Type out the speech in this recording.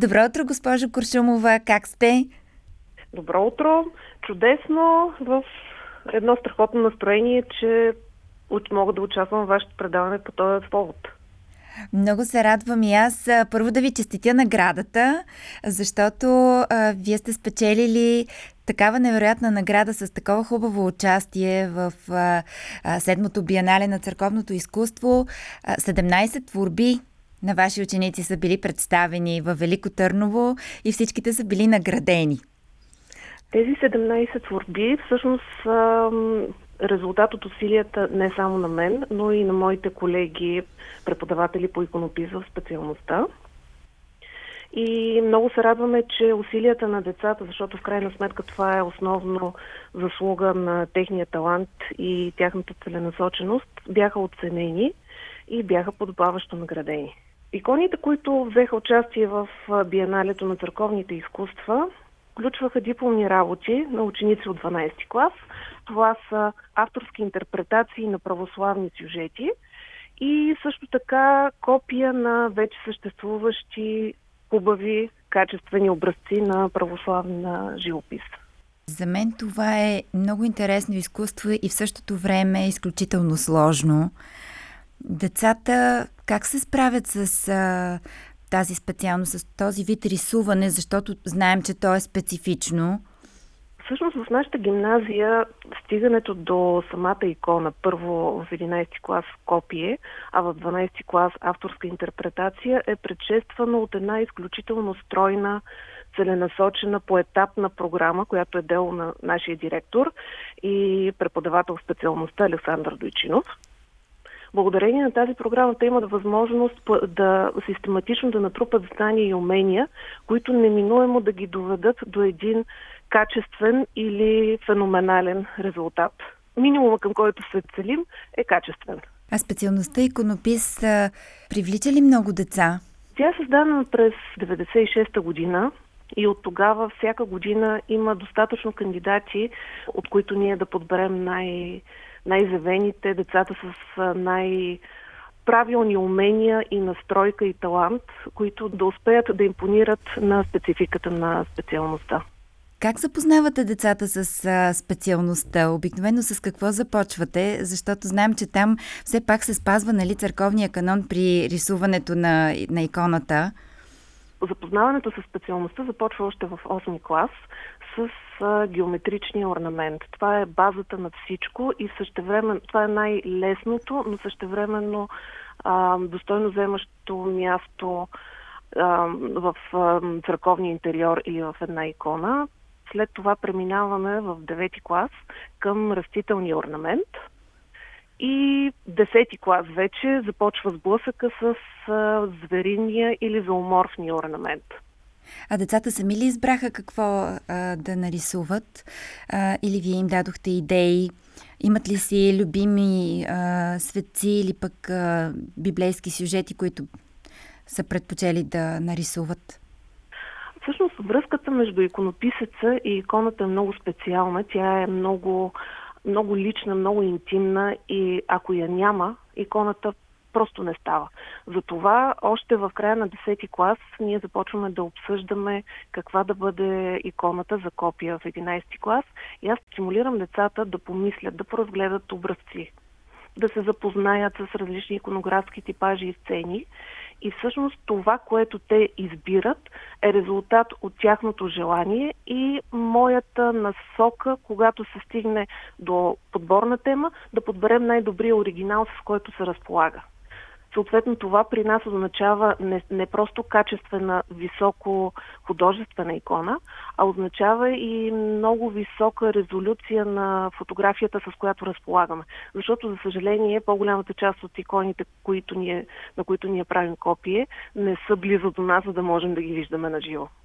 Добро утро, госпожо Куршумова. Как сте? Добро утро! Чудесно! В едно страхотно настроение, че мога да участвам в вашето предаване по този повод. Много се радвам и аз. Първо да ви честитя наградата, защото вие сте спечелили такава невероятна награда с такова хубаво участие в седмото биенале на църковното изкуство. 17 творби на ваши ученици са били представени във Велико Търново и всичките са били наградени. Тези 17 творби всъщност са резултат от усилията не само на мен, но и на моите колеги, преподаватели по иконопис в специалността. И много се радваме, че усилията на децата, защото в крайна сметка това е основно заслуга на техния талант и тяхната целенасоченост, бяха оценени и бяха подобаващо наградени. Иконите, които взеха участие в биеналето на църковните изкуства, включваха дипломни работи на ученици от 12 клас. Това са авторски интерпретации на православни сюжети и също така копия на вече съществуващи хубави, качествени образци на православна живопис. За мен това е много интересно изкуство и в същото време е изключително сложно. Децата как се справят с тази специалност, с този вид рисуване, защото знаем, че то е специфично? Всъщност в нашата гимназия стигането до самата икона, първо в 11 клас копие, а в 12 клас авторска интерпретация е предшествано от една изключително стройна, целенасочена, поетапна програма, която е дело на нашия директор и преподавател в специалността Александър Дойчинов. Благодарение на тази програма те имат възможност да систематично да натрупат знания и умения, които неминуемо да ги доведат до един качествен или феноменален резултат. Минимума, към който се целим, е качествен. А специалността иконопис привлича ли много деца? Тя е създадена през 1996 година и от тогава всяка година има достатъчно кандидати, от които ние да подберем най-завените, децата с най-правилни умения и настройка и талант, които да успеят да импонират на спецификата на специалността. Как запознавате децата с специалността? Обикновено с какво започвате? Защото знаем, че там все пак се спазва, нали, църковния канон при рисуването на иконата. Запознаването с специалността започва още в 8 клас с геометричния орнамент. Това е базата на всичко и същевременно това е най-лесното, но същевременно достойно вземащо място в църковния интериор и в една икона. След това преминаваме в 9 клас към растителния орнамент и 10 клас вече започва сблъсъка с звериния или зооморфния орнамент. А децата сами ли избраха какво да нарисуват? Или вие им дадохте идеи? Имат ли си любими светци или пък библейски сюжети, които са предпочели да нарисуват? Всъщност връзката между иконописеца и иконата е много специална. Тя е много, много лична, много интимна и ако я няма, иконата просто не става. Затова още в края на 10 клас ние започваме да обсъждаме каква да бъде иконата за копия в 11 клас и аз стимулирам децата да помислят, да поразгледат образци, да се запознаят с различни иконографски типажи и сцени. И всъщност това, което те избират, е резултат от тяхното желание и моята насока, когато се стигне до подборна тема, да подберем най-добрия оригинал, с който се разполага. Съответно, това при нас означава не просто качествена, високо художествена икона, а означава и много висока резолюция на фотографията, с която разполагаме. Защото, за съжаление, по-голямата част от иконите, на които ние правим копие, не са близо до нас, за да можем да ги виждаме на живо.